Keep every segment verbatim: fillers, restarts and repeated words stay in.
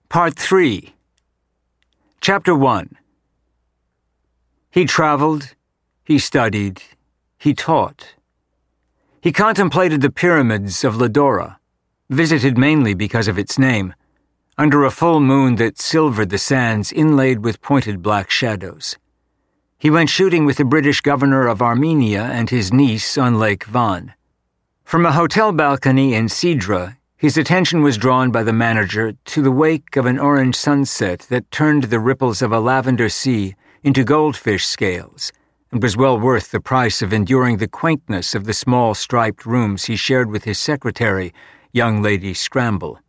Part three. Chapter one. He traveled, he studied, he taught. He contemplated the pyramids of Ledora, visited mainly because of its name, under a full moon that silvered the sands inlaid with pointed black shadows. He went shooting with the British governor of Armenia and his niece on Lake Van. From a hotel balcony in Sidra, his attention was drawn by the manager to the wake of an orange sunset that turned the ripples of a lavender sea into goldfish scales, and was well worth the price of enduring the quaintness of the small striped rooms he shared with his secretary, young Lady Scramble.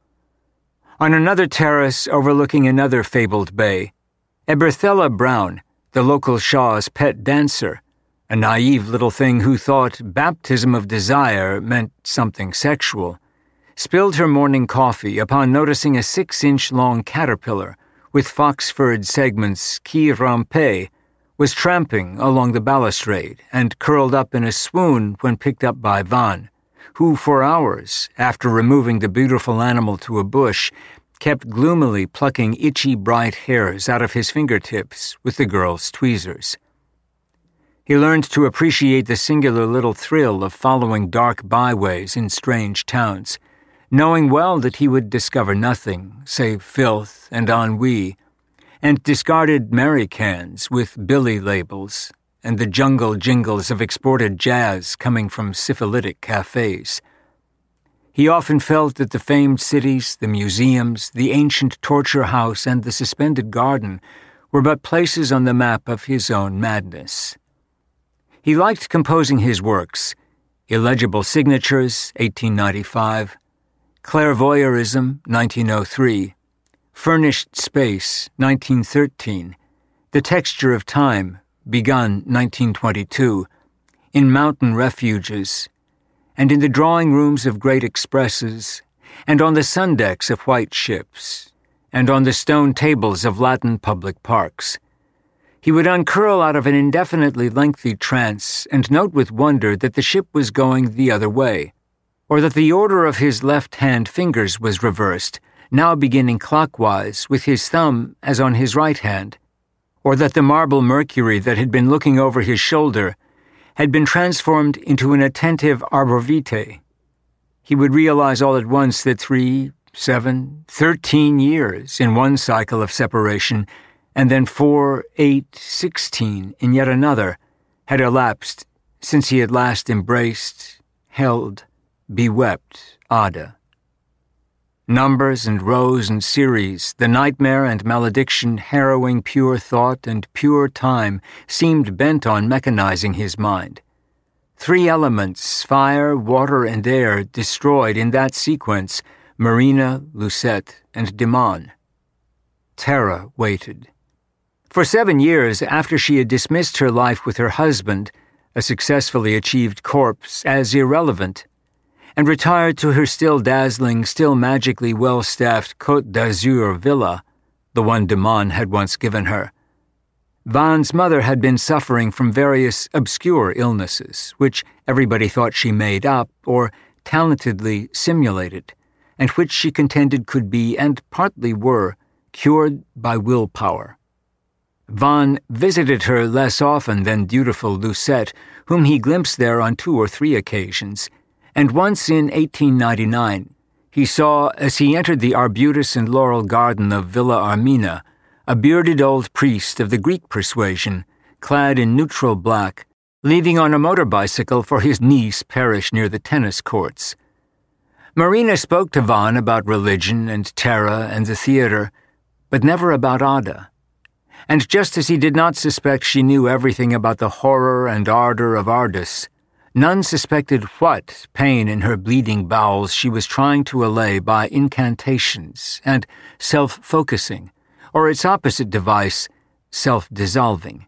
On another terrace overlooking another fabled bay, Eberthella Brown, the local Shah's pet dancer, a naive little thing who thought baptism of desire meant something sexual, spilled her morning coffee upon noticing a six-inch-long caterpillar with fox-furred segments qui rampe was tramping along the balustrade and curled up in a swoon when picked up by Van, who for hours, after removing the beautiful animal to a bush, kept gloomily plucking itchy bright hairs out of his fingertips with the girl's tweezers. He learned to appreciate the singular little thrill of following dark byways in strange towns, knowing well that he would discover nothing save filth and ennui, and discarded Mary cans with Billy labels and the jungle jingles of exported jazz coming from syphilitic cafes. He often felt that the famed cities, the museums, the ancient torture house, and the suspended garden were but places on the map of his own madness. He liked composing his works, Illegible Signatures, eighteen ninety-five, Clairvoyeurism, nineteen oh three, Furnished Space, nineteen thirteen, The Texture of Time, begun nineteen twenty-two, In Mountain Refuges, and in the drawing rooms of great expresses, and on the sun-decks of white ships, and on the stone tables of Latin public parks. He would uncurl out of an indefinitely lengthy trance and note with wonder that the ship was going the other way, or that the order of his left-hand fingers was reversed, now beginning clockwise with his thumb as on his right hand, or that the marble Mercury that had been looking over his shoulder had been transformed into an attentive arbor vitae. He would realize all at once that three, seven, thirteen years in one cycle of separation, and then four, eight, sixteen in yet another, had elapsed since he had last embraced, held, bewept Ada. Numbers and rows and series, the nightmare and malediction harrowing pure thought and pure time seemed bent on mechanizing his mind. Three elements, fire, water, and air, destroyed in that sequence Marina, Lucette, and Dimon. Terra waited. For seven years after she had dismissed her life with her husband, a successfully achieved corpse, as irrelevant, and retired to her still dazzling, still magically well-staffed Côte d'Azur villa, the one Dimon had once given her, Van's mother had been suffering from various obscure illnesses, which everybody thought she made up or talentedly simulated, and which she contended could be, and partly were, cured by willpower. Van visited her less often than dutiful Lucette, whom he glimpsed there on two or three occasions, and once in eighteen ninety-nine he saw, as he entered the arbutus and laurel garden of Villa Armina, a bearded old priest of the Greek persuasion, clad in neutral black, leaving on a motor bicycle for his niece parish near the tennis courts. Marina spoke to Van about religion and Terra and the theater, but never about Ada. And just as he did not suspect she knew everything about the horror and ardor of Ardus, none suspected what pain in her bleeding bowels she was trying to allay by incantations and self-focusing, or its opposite device, self-dissolving.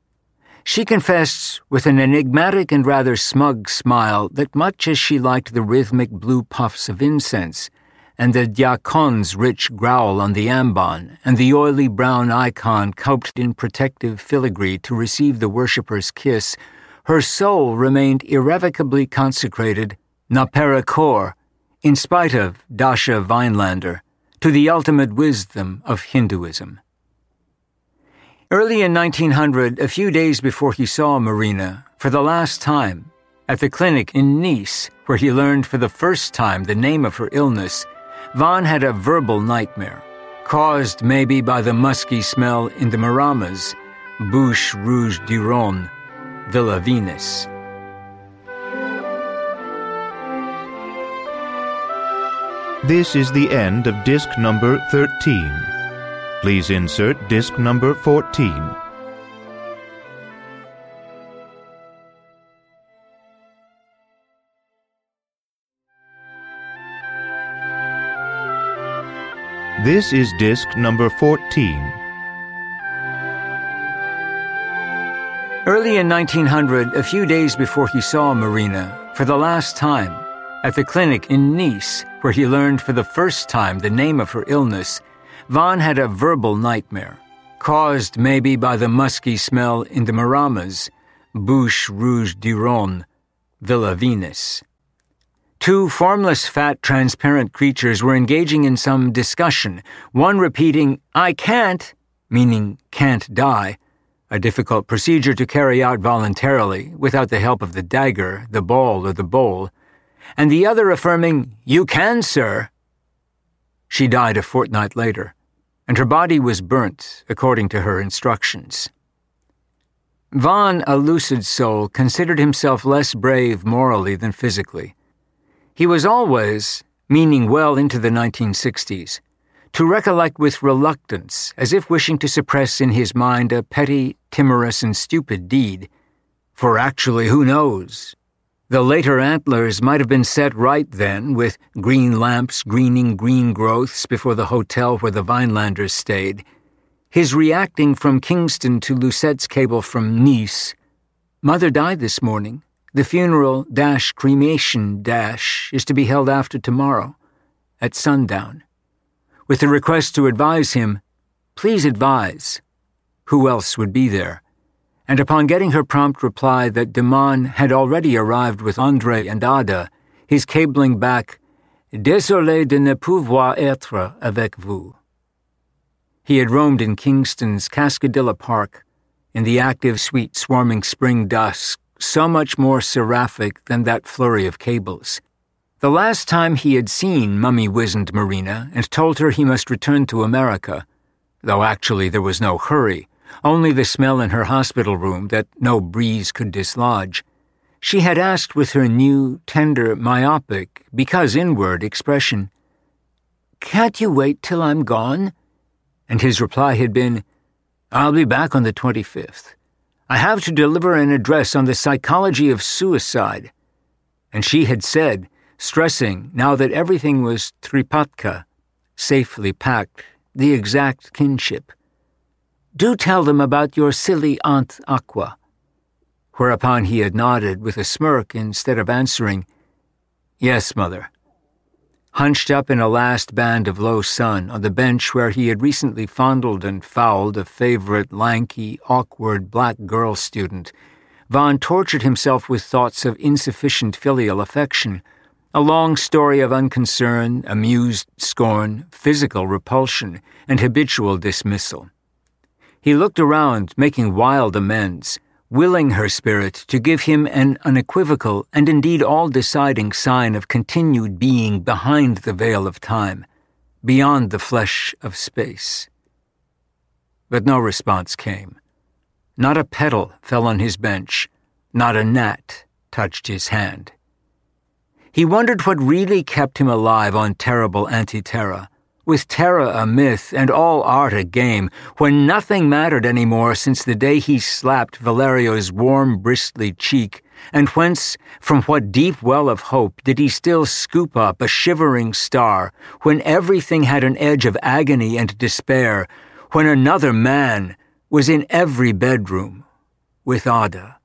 She confessed with an enigmatic and rather smug smile that much as she liked the rhythmic blue puffs of incense, and the diacon's rich growl on the ambon, and the oily brown icon coped in protective filigree to receive the worshipper's kiss, her soul remained irrevocably consecrated, na per cor, in spite of Dasha Weinlander, to the ultimate wisdom of Hinduism. Early in nineteen hundred, a few days before he saw Marina for the last time, at the clinic in Nice, where he learned for the first time the name of her illness, Vaughan had a verbal nightmare, caused maybe by the musky smell in the Maramas, Bouche Rouge du Rhône, Villa Venus. This is the end of disc number thirteen. Please insert disc number fourteen. This is disc number fourteen. Early in nineteen hundred, a few days before he saw Marina for the last time, at the clinic in Nice, where he learned for the first time the name of her illness, Vaughan had a verbal nightmare, caused maybe by the musky smell in the Maramas, Bouche Rouge du Rhône, Villa Venus. Two formless, fat, transparent creatures were engaging in some discussion, one repeating, "I can't," meaning can't die, a difficult procedure to carry out voluntarily without the help of the dagger, the ball, or the bowl, and the other affirming, "You can, sir." She died a fortnight later, and her body was burnt according to her instructions. Vaughan, a lucid soul, considered himself less brave morally than physically. He was always, meaning well into the nineteen sixties, to recollect with reluctance, as if wishing to suppress in his mind a petty, timorous, and stupid deed. For actually, who knows? The later antlers might have been set right then, with green lamps greening green growths before the hotel where the Vinelanders stayed. His reacting from Kingston to Lucette's cable from Nice. "Mother died this morning. The funeral dash cremation dash is to be held after tomorrow, at sundown." With the request to advise him, "Please advise," who else would be there? And upon getting her prompt reply that Damon had already arrived with André and Ada, his cabling back, "Désolé de ne pouvoir être avec vous." He had roamed in Kingston's Cascadilla Park, in the active, sweet, swarming spring dusk, so much more seraphic than that flurry of cables. The last time he had seen mummy-wizened Marina and told her he must return to America, though actually there was no hurry, only the smell in her hospital room that no breeze could dislodge, she had asked with her new, tender, myopic, because inward expression, "Can't you wait till I'm gone?" And his reply had been, "I'll be back on the twenty-fifth. I have to deliver an address on the psychology of suicide." And she had said, stressing now that everything was tripatka, safely packed, the exact kinship, "Do tell them about your silly Aunt Aqua." Whereupon he had nodded with a smirk instead of answering, "Yes, Mother." Hunched up in a last band of low sun on the bench where he had recently fondled and fouled a favorite lanky, awkward black girl student, Vaughan tortured himself with thoughts of insufficient filial affection, a long story of unconcern, amused scorn, physical repulsion, and habitual dismissal. He looked around, making wild amends, willing her spirit to give him an unequivocal and indeed all-deciding sign of continued being behind the veil of time, beyond the flesh of space. But no response came. Not a petal fell on his bench, not a gnat touched his hand. He wondered what really kept him alive on terrible Antiterra, with Terra a myth and all art a game, when nothing mattered any more since the day he slapped Valerio's warm, bristly cheek, and whence, from what deep well of hope, did he still scoop up a shivering star, when everything had an edge of agony and despair, when another man was in every bedroom with Ada.